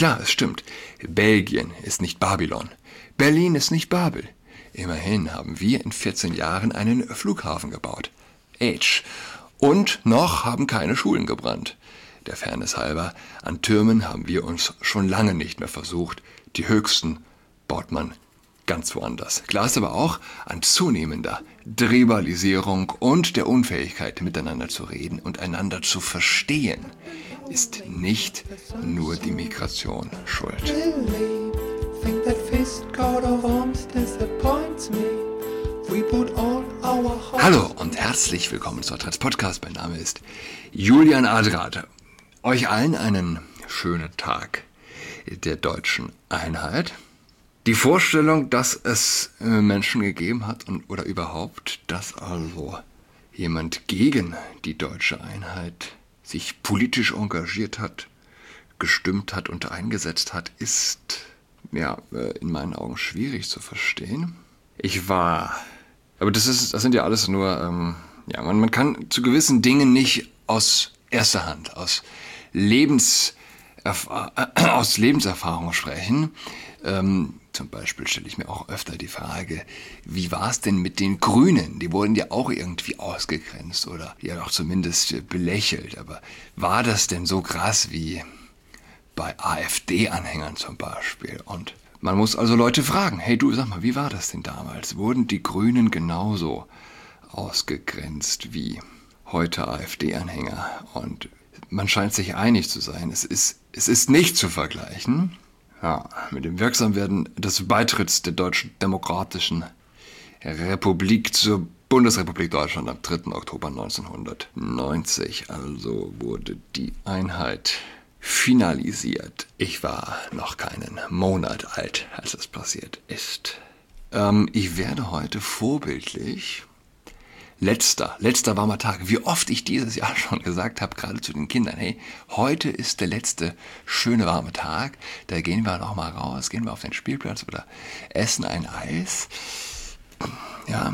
Klar, es stimmt. Belgien ist nicht Babylon. Berlin ist nicht Babel. Immerhin haben wir in 14 Jahren einen Flughafen gebaut. H. Und noch haben keine Schulen gebrannt. Der Fairness halber, an Türmen haben wir uns schon lange nicht mehr versucht. Die höchsten baut man ganz woanders. Klar ist aber auch, an zunehmender Tribalisierung und der Unfähigkeit, miteinander zu reden und einander zu verstehen, ist nicht nur die Migration schuld. Hallo und herzlich willkommen zu Adrats Podcast. Mein Name ist Julian Adrat. Euch allen einen schönen Tag der deutschen Einheit. Die Vorstellung, dass es Menschen gegeben hat oder überhaupt, dass also jemand gegen die deutsche Einheit sich politisch engagiert hat, gestimmt hat und eingesetzt hat, ist in meinen Augen schwierig zu verstehen. Aber das sind ja alles nur, man kann zu gewissen Dingen nicht aus erster Hand, aus Lebenserfahrung sprechen. Zum Beispiel stelle ich mir auch öfter die Frage, wie war es denn mit den Grünen? Die wurden ja auch irgendwie ausgegrenzt oder ja auch zumindest belächelt. Aber war das denn so krass wie bei AfD-Anhängern zum Beispiel? Und man muss also Leute fragen, hey du, sag mal, wie war das denn damals? Wurden die Grünen genauso ausgegrenzt wie heute AfD-Anhänger? Und man scheint sich einig zu sein, es ist nicht zu vergleichen. Ja, mit dem Wirksamwerden des Beitritts der Deutschen Demokratischen Republik zur Bundesrepublik Deutschland am 3. Oktober 1990, also wurde die Einheit finalisiert. Ich war noch keinen Monat alt, als es passiert ist. Ich werde heute vorbildlich Letzter warmer Tag. Wie oft ich dieses Jahr schon gesagt habe, gerade zu den Kindern, hey, heute ist der letzte schöne warme Tag, da gehen wir noch mal raus, gehen wir auf den Spielplatz oder essen ein Eis. Ja,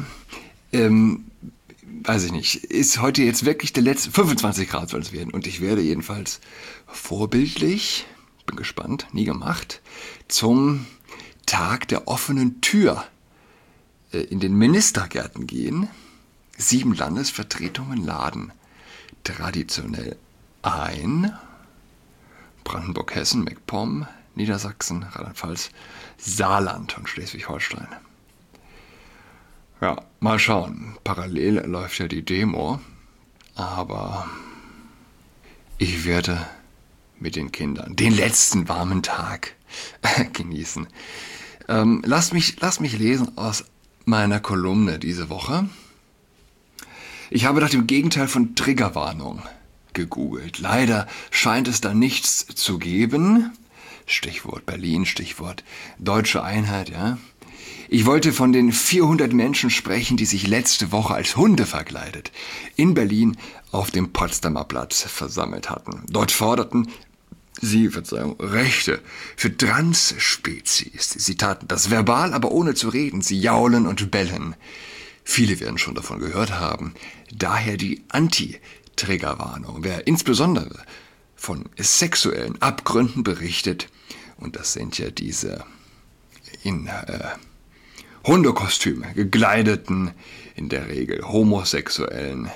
weiß ich nicht, ist heute jetzt wirklich der letzte, 25 Grad soll es werden und ich werde jedenfalls vorbildlich, bin gespannt, nie gemacht, zum Tag der offenen Tür in den Ministergärten gehen. 7 Landesvertretungen laden traditionell ein. Brandenburg, Hessen, MacPom, Niedersachsen, Rheinland-Pfalz, Saarland und Schleswig-Holstein. Ja, mal schauen. Parallel läuft ja die Demo, aber ich werde mit den Kindern den letzten warmen Tag genießen. Lasst mich lesen aus meiner Kolumne diese Woche. Ich habe nach dem Gegenteil von Triggerwarnung gegoogelt. Leider scheint es da nichts zu geben. Stichwort Berlin, Stichwort deutsche Einheit, ja. Ich wollte von den 400 Menschen sprechen, die sich letzte Woche als Hunde verkleidet in Berlin auf dem Potsdamer Platz versammelt hatten. Dort forderten sie, Rechte für Transspezies. Sie taten das verbal, aber ohne zu reden. Sie jaulen und bellen. Viele werden schon davon gehört haben. Daher die Anti-Triggerwarnung. Wer insbesondere von sexuellen Abgründen berichtet, und das sind ja diese in Hundekostüme gekleideten, in der Regel homosexuellen,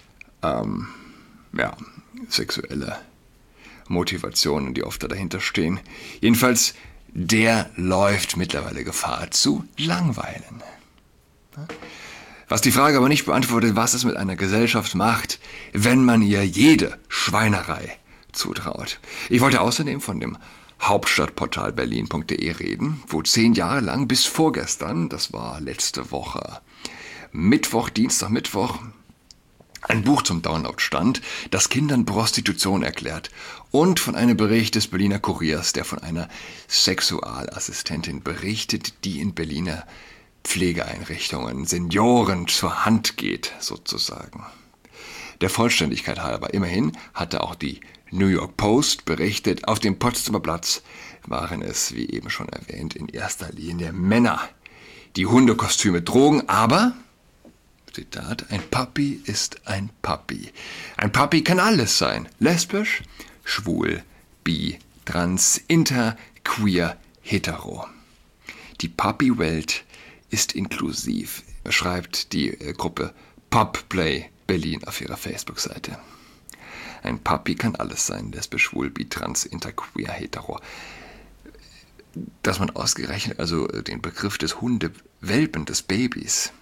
sexuelle Motivationen, die oft dahinter stehen. Jedenfalls, der läuft mittlerweile Gefahr zu langweilen. Was die Frage aber nicht beantwortet, was es mit einer Gesellschaft macht, wenn man ihr jede Schweinerei zutraut. Ich wollte außerdem von dem Hauptstadtportal berlin.de reden, wo 10 Jahre lang bis vorgestern, das war letzte Woche, Dienstag, Mittwoch, ein Buch zum Download stand, das Kindern Prostitution erklärt und von einem Bericht des Berliner Kuriers, der von einer Sexualassistentin berichtet, die in Berliner Pflegeeinrichtungen Senioren zur Hand geht, sozusagen. Der Vollständigkeit halber, immerhin hatte auch die New York Post berichtet, auf dem Potsdamer Platz waren es, wie eben schon erwähnt, in erster Linie Männer, die Hundekostüme trugen, aber, Zitat, ein Papi ist ein Papi. Ein Papi kann alles sein, lesbisch, schwul, bi, trans, inter, queer, hetero. Die Puppy-Welt ist inklusiv, schreibt die Gruppe Pupplay Berlin auf ihrer Facebook-Seite. Ein Puppy kann alles sein, lesbisch, schwul, bi, trans, inter, queer, hetero. Dass man ausgerechnet also den Begriff des Hundewelpen, des Babys,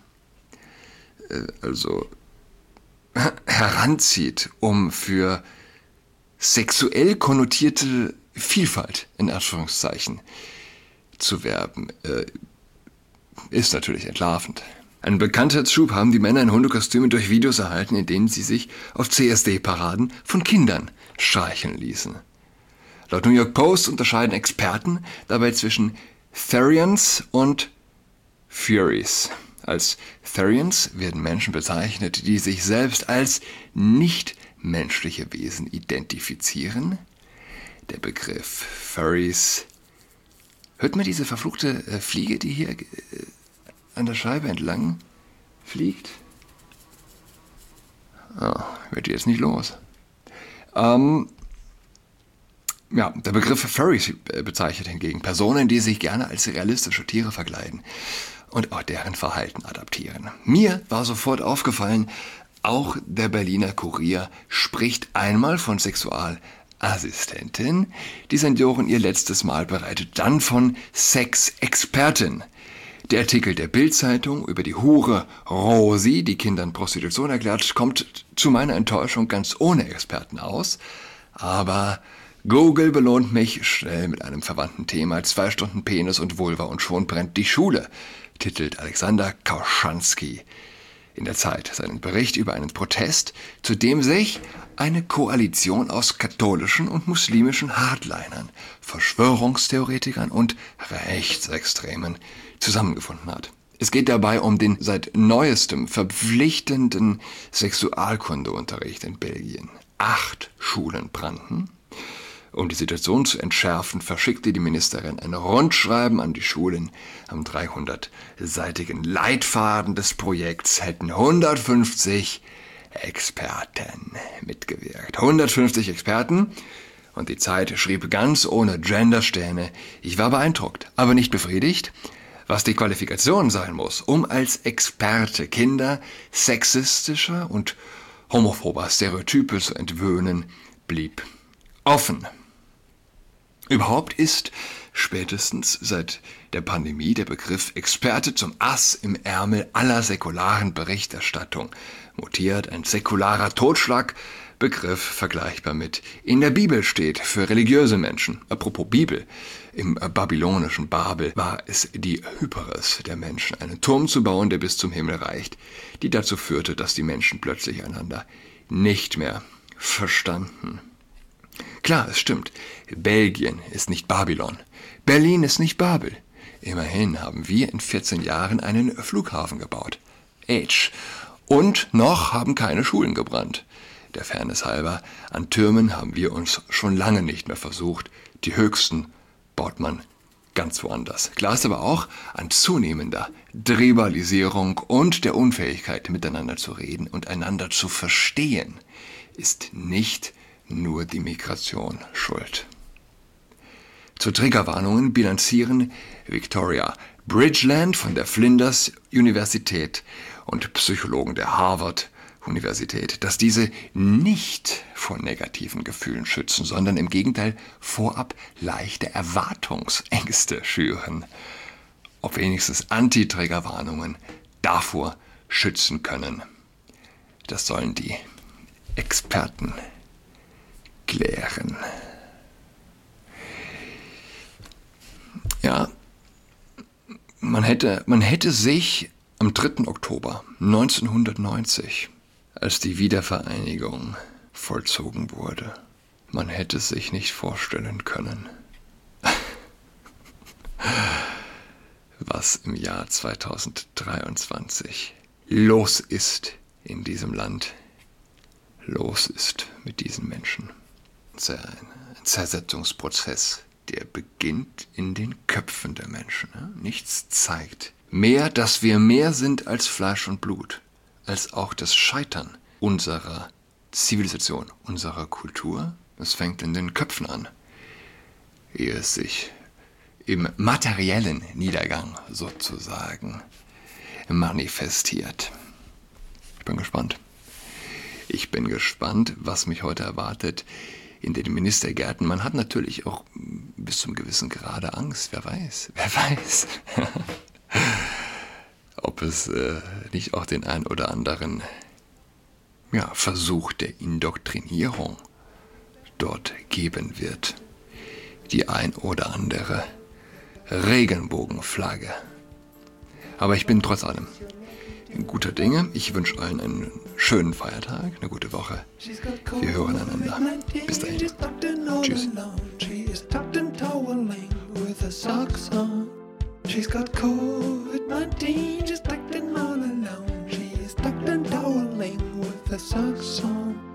also heranzieht, um für sexuell konnotierte Vielfalt, in Anführungszeichen, zu werben, ist natürlich entlarvend. Einen Bekanntheitsschub haben die Männer in Hundekostümen durch Videos erhalten, in denen sie sich auf CSD-Paraden von Kindern streicheln ließen. Laut New York Post unterscheiden Experten dabei zwischen Therians und Furies. Als Therians werden Menschen bezeichnet, die sich selbst als nichtmenschliche Wesen identifizieren. Der Begriff Furries. Hört man diese verfluchte Fliege, die hier an der Scheibe entlang fliegt? Wird die jetzt nicht los. Der Begriff Furries bezeichnet hingegen Personen, die sich gerne als realistische Tiere verkleiden und auch deren Verhalten adaptieren. Mir war sofort aufgefallen, auch der Berliner Kurier spricht einmal von Sexualassistentin, die Senioren ihr letztes Mal bereitet, dann von Sexexpertin. Der Artikel der Bild-Zeitung über die Hure Rosi, die Kindern Prostitution erklärt, kommt zu meiner Enttäuschung ganz ohne Experten aus, aber Google belohnt mich schnell mit einem verwandten Thema. 2 Stunden Penis und Vulva und schon brennt die Schule, titelt Alexander Kauschanski in der Zeit seinen Bericht über einen Protest, zu dem sich eine Koalition aus katholischen und muslimischen Hardlinern, Verschwörungstheoretikern und Rechtsextremen zusammengefunden hat. Es geht dabei um den seit neuestem verpflichtenden Sexualkundeunterricht in Belgien. 8 Schulen brannten. Um die Situation zu entschärfen, verschickte die Ministerin ein Rundschreiben an die Schulen. Am 300-seitigen Leitfaden des Projekts hätten 150 Experten mitgewirkt. 150 Experten. Und die Zeit schrieb ganz ohne Gendersterne: Ich war beeindruckt, aber nicht befriedigt. Was die Qualifikation sein muss, um als Experte Kinder sexistischer und homophober Stereotype zu entwöhnen, blieb offen. Überhaupt ist spätestens seit der Pandemie der Begriff Experte zum Ass im Ärmel aller säkularen Berichterstattung mutiert. Ein säkularer Totschlagbegriff, vergleichbar mit in der Bibel steht für religiöse Menschen. Apropos Bibel, im babylonischen Babel war es die Hybris der Menschen, einen Turm zu bauen, der bis zum Himmel reicht, die dazu führte, dass die Menschen plötzlich einander nicht mehr verstanden. Klar, es stimmt, Belgien ist nicht Babylon, Berlin ist nicht Babel. Immerhin haben wir in 14 Jahren einen Flughafen gebaut. Und noch haben keine Schulen gebrannt. Der Fairness halber, an Türmen haben wir uns schon lange nicht mehr versucht. Die höchsten baut man ganz woanders. Klar ist aber auch, an zunehmender Tribalisierung und der Unfähigkeit, miteinander zu reden und einander zu verstehen, ist nicht nur die Migration schuld. Zu Triggerwarnungen bilanzieren Victoria Bridgeland von der Flinders Universität und Psychologen der Harvard Universität, dass diese nicht vor negativen Gefühlen schützen, sondern im Gegenteil vorab leichte Erwartungsängste schüren. Ob wenigstens Anti-Triggerwarnungen davor schützen können, das sollen die Experten klären. Ja, man hätte sich am 3. Oktober 1990, als die Wiedervereinigung vollzogen wurde, man hätte sich nicht vorstellen können, was im Jahr 2023 los ist in diesem Land, los ist mit diesen Menschen. Ein Zersetzungsprozess, der beginnt in den Köpfen der Menschen. Nichts zeigt mehr, dass wir mehr sind als Fleisch und Blut, als auch das Scheitern unserer Zivilisation, unserer Kultur. Es fängt in den Köpfen an. ehe es sich im materiellen Niedergang sozusagen manifestiert. Ich bin gespannt. Ich bin gespannt, was mich heute erwartet in den Ministergärten. Man hat natürlich auch bis zum gewissen Grade Angst. Wer weiß, ob es nicht auch den ein oder anderen Versuch der Indoktrinierung dort geben wird. Die ein oder andere Regenbogenflagge. Aber ich bin trotz allem guter Dinge. Ich wünsche allen einen schönen Feiertag, eine gute Woche. Wir hören einander. Bis dahin. Tschüss. She's got COVID-19, she's tucked in all alone. She's tucked and toweling with her socks on.